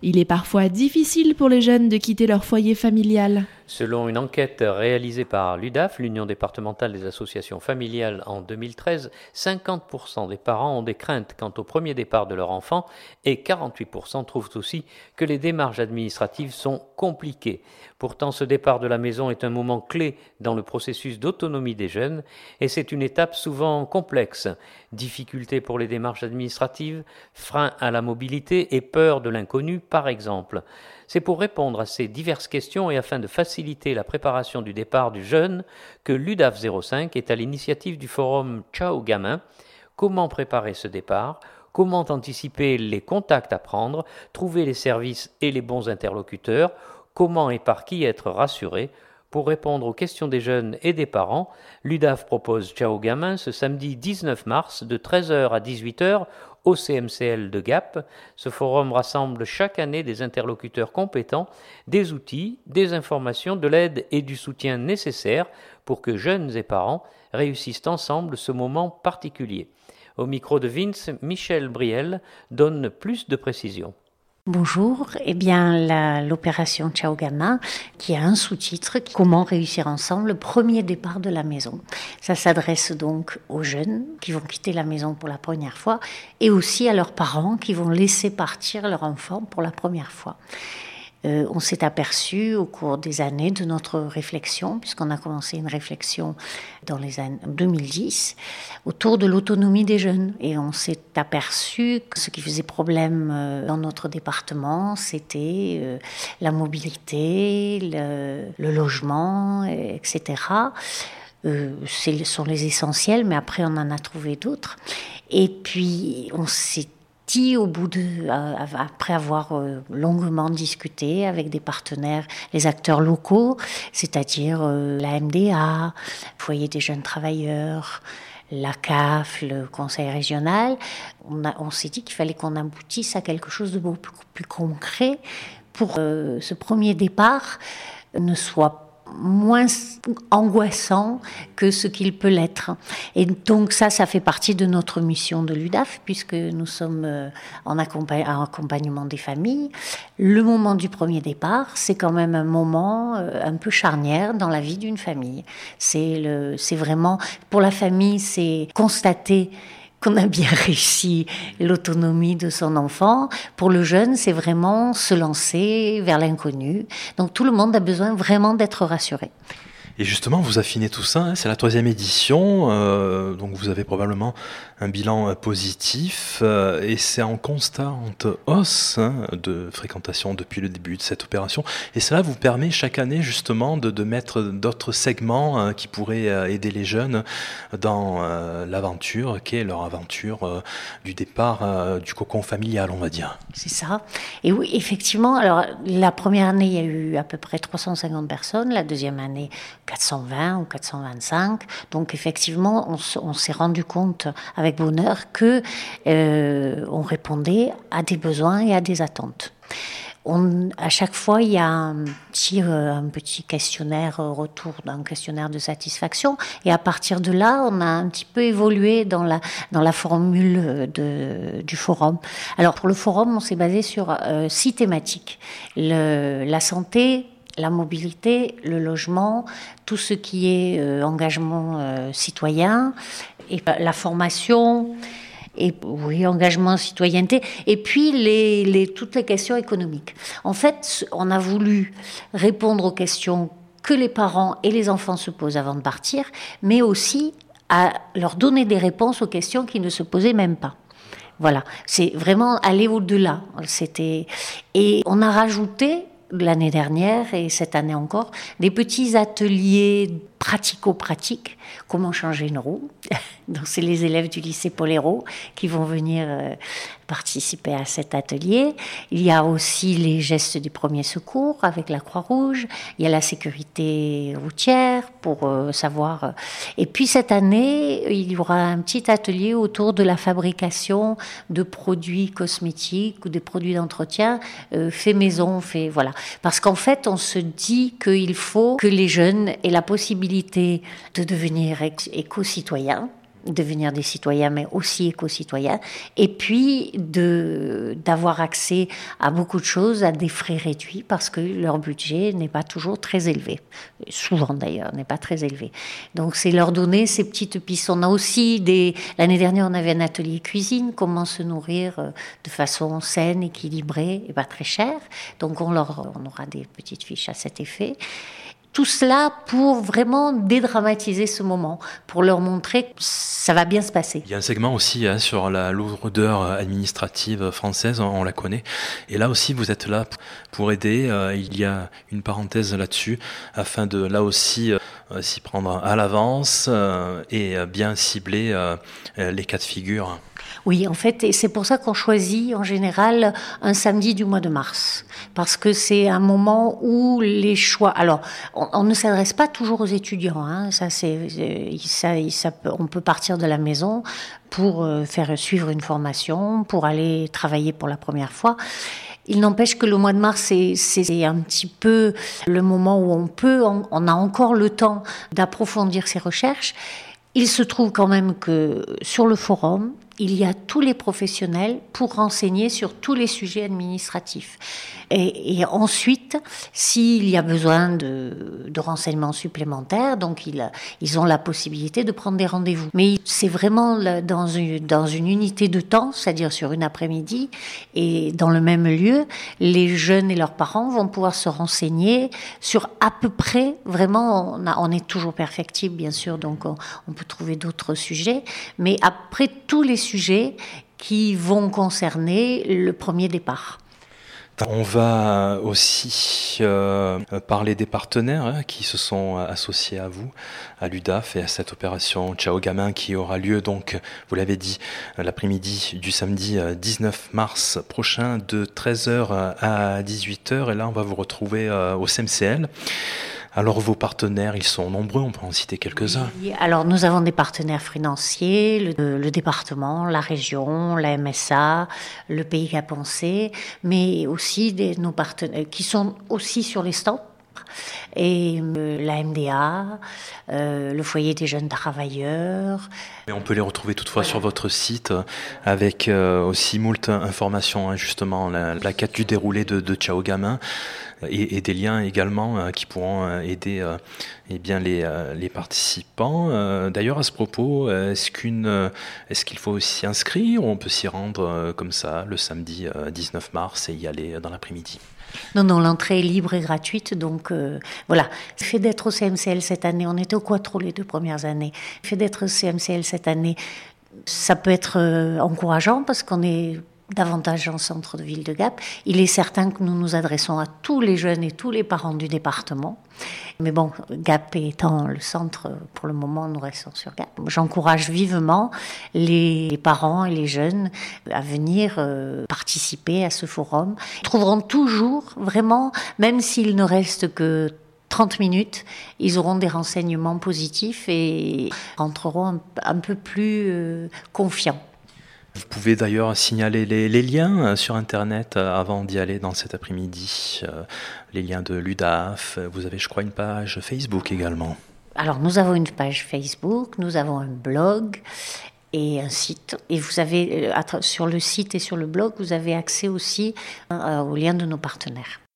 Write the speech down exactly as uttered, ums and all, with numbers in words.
Il est parfois difficile pour les jeunes de quitter leur foyer familial. Selon une enquête réalisée par l'U D A F, l'Union départementale des associations familiales en deux mille treize, cinquante pour cent des parents ont des craintes quant au premier départ de leur enfant et quarante-huit pour cent trouvent aussi que les démarches administratives sont compliquées. Pourtant, ce départ de la maison est un moment clé dans le processus d'autonomie des jeunes et c'est une étape souvent complexe. Difficultés pour les démarches administratives, frein à la mobilité et peur de l'inconnu, par exemple. C'est pour répondre à ces diverses questions et afin de faciliter la préparation du départ du jeune que l'U D A F zéro cinq est à l'initiative du forum Ciao Gamin. Comment préparer ce départ ? Comment anticiper les contacts à prendre, trouver les services et les bons interlocuteurs ? Comment et par qui être rassuré ? Pour répondre aux questions des jeunes et des parents, l'U D A F propose Ciao Gamin ce samedi dix-neuf mars de treize heures à dix-huit heures au C M C L de Gap. Ce forum rassemble chaque année des interlocuteurs compétents, des outils, des informations, de l'aide et du soutien nécessaires pour que jeunes et parents réussissent ensemble ce moment particulier. Au micro de Vince, Michel Briel donne plus de précisions. Bonjour, eh bien la, l'opération Ciao Gamin qui a un sous-titre « Comment réussir ensemble le premier départ de la maison ». Ça s'adresse donc aux jeunes qui vont quitter la maison pour la première fois et aussi à leurs parents qui vont laisser partir leur enfant pour la première fois. Euh, on s'est aperçu au cours des années de notre réflexion, puisqu'on a commencé une réflexion dans les années deux mille dix, autour de l'autonomie des jeunes. Et on s'est aperçu que ce qui faisait problème euh, dans notre département, c'était euh, la mobilité, le, le logement, et cetera. Euh, ce sont les essentiels, mais après on en a trouvé d'autres. Et puis on s'est au bout de, après avoir longuement discuté avec des partenaires, les acteurs locaux, c'est-à-dire la M D A, le Foyer des jeunes travailleurs, la C A F, le Conseil régional, on, a, on s'est dit qu'il fallait qu'on aboutisse à quelque chose de beaucoup plus, plus concret pour que euh, ce premier départ ne soit moins angoissant que ce qu'il peut l'être. Et donc ça, ça fait partie de notre mission de l'U D A F, puisque nous sommes en accompagnement des familles. Le moment du premier départ, c'est quand même un moment un peu charnière dans la vie d'une famille. C'est, le, c'est vraiment, pour la famille, c'est constater qu'on a bien réussi l'autonomie de son enfant. Pour le jeune, c'est vraiment se lancer vers l'inconnu. Donc tout le monde a besoin vraiment d'être rassuré. Et justement, vous affinez tout ça, hein, c'est la troisième édition, euh, donc vous avez probablement un bilan euh, positif, euh, et c'est en constante hausse hein, de fréquentation depuis le début de cette opération. Et cela vous permet chaque année justement de, de mettre d'autres segments hein, qui pourraient euh, aider les jeunes dans euh, l'aventure, qui est leur aventure euh, du départ euh, du cocon familial, on va dire. C'est ça. Et oui, effectivement, alors la première année, il y a eu à peu près trois cent cinquante personnes, la deuxième année, quatre cent vingt ou quatre cent vingt-cinq. Donc effectivement, on, on s'est rendu compte avec bonheur que euh, on répondait à des besoins et à des attentes. On, à chaque fois, il y a un petit, euh, un petit questionnaire euh, retour d'un questionnaire de satisfaction, et à partir de là, on a un petit peu évolué dans la dans la formule de, du forum. Alors pour le forum, on s'est basé sur euh, six thématiques: le, la santé, la mobilité, le logement, tout ce qui est euh, engagement euh, citoyen, et la formation, et oui, engagement, citoyenneté, et puis les, les, toutes les questions économiques. En fait, on a voulu répondre aux questions que les parents et les enfants se posent avant de partir, mais aussi à leur donner des réponses aux questions qui ne se posaient même pas. Voilà, c'est vraiment aller au-delà. C'était... Et on a rajouté l'année dernière et cette année encore, des petits ateliers pratico-pratiques, comment changer une roue. Donc c'est les élèves du lycée Poléro qui vont venir euh, participer à cet atelier. Il y a aussi les gestes du premier secours avec la Croix-Rouge. Il y a la sécurité routière pour euh, savoir. Euh, et puis cette année, il y aura un petit atelier autour de la fabrication de produits cosmétiques ou des produits d'entretien euh, fait maison, fait voilà. Parce qu'en fait, on se dit qu'il faut que les jeunes aient la possibilité de devenir éco-citoyens. devenir des citoyens, mais aussi éco-citoyens, et puis de, d'avoir accès à beaucoup de choses à des frais réduits parce que leur budget n'est pas toujours très élevé. Souvent d'ailleurs, n'est pas très élevé. Donc c'est leur donner ces petites pistes. On a aussi des... L'année dernière, on avait un atelier cuisine, comment se nourrir de façon saine, équilibrée et pas très chère. Donc on, leur, on aura des petites fiches à cet effet. Tout cela pour vraiment dédramatiser ce moment, pour leur montrer que ça va bien se passer. Il y a un segment aussi hein, sur la lourdeur administrative française, on la connaît. Et là aussi, vous êtes là pour aider. Il y a une parenthèse là-dessus, afin de là aussi euh, s'y prendre à l'avance euh, et bien cibler euh, les cas de figure. Oui, en fait, et c'est pour ça qu'on choisit en général un samedi du mois de mars, parce que c'est un moment où les choix. Alors, on, on ne s'adresse pas toujours aux étudiants. Hein, ça, c'est, ça, ça, on peut partir de la maison pour faire suivre une formation, pour aller travailler pour la première fois. Il n'empêche que le mois de mars, c'est, c'est un petit peu le moment où on peut, on, on a encore le temps d'approfondir ses recherches. Il se trouve quand même que sur le forum, il y a tous les professionnels pour renseigner sur tous les sujets administratifs. Et, et ensuite, s'il y a besoin de, de renseignements supplémentaires, donc ils, ils ont la possibilité de prendre des rendez-vous. Mais c'est vraiment dans une, dans une unité de temps, c'est-à-dire sur une après-midi, et dans le même lieu, les jeunes et leurs parents vont pouvoir se renseigner sur à peu près, vraiment, on, a, on est toujours perfectible, bien sûr, donc on, on peut trouver d'autres sujets, mais après tous les sujets qui vont concerner le premier départ. On va aussi euh, parler des partenaires hein, qui se sont associés à vous, à l'U D A F et à cette opération Ciao Gamin qui aura lieu donc, vous l'avez dit, l'après-midi du samedi dix-neuf mars prochain de treize heures à dix-huit heures. Et là, on va vous retrouver euh, au C M C L. Alors vos partenaires, ils sont nombreux, on peut en citer quelques-uns. Oui, alors nous avons des partenaires financiers, le, le département, la région, la M S A, le Pays Caponsais, mais aussi des, nos partenaires qui sont aussi sur les stands. Et euh, la M D A, euh, le foyer des jeunes travailleurs. Et on peut les retrouver toutefois voilà. Sur votre site avec euh, aussi moult informations, hein, justement, la, la quête du déroulé de, de Ciao Gamin et, et des liens également euh, qui pourront euh, aider euh, eh bien, les, euh, les participants. Euh, d'ailleurs, à ce propos, est-ce, qu'une, euh, est-ce qu'il faut s'y inscrire ou on peut s'y rendre euh, comme ça le samedi euh, dix-neuf mars et y aller dans l'après-midi ? Non, non, l'entrée est libre et gratuite, donc euh, voilà. Le fait d'être au C M C L cette année, on était au Quattro les deux premières années, le fait d'être au C M C L cette année, ça peut être euh, encourageant parce qu'on est davantage en centre de ville de Gap. Il est certain que nous nous adressons à tous les jeunes et tous les parents du département. Mais bon, Gap étant le centre, pour le moment, nous restons sur Gap. J'encourage vivement les parents et les jeunes à venir euh, participer à ce forum. Ils trouveront toujours, vraiment, même s'il ne reste que trente minutes, ils auront des renseignements positifs et rentreront un, un peu plus euh, confiants. Vous pouvez d'ailleurs signaler les, les liens sur Internet avant d'y aller dans cet après-midi, euh, les liens de l'U D A F. Vous avez, je crois, une page Facebook également. Alors, nous avons une page Facebook, nous avons un blog et un site. Et vous avez, sur le site et sur le blog, vous avez accès aussi euh, aux liens de nos partenaires.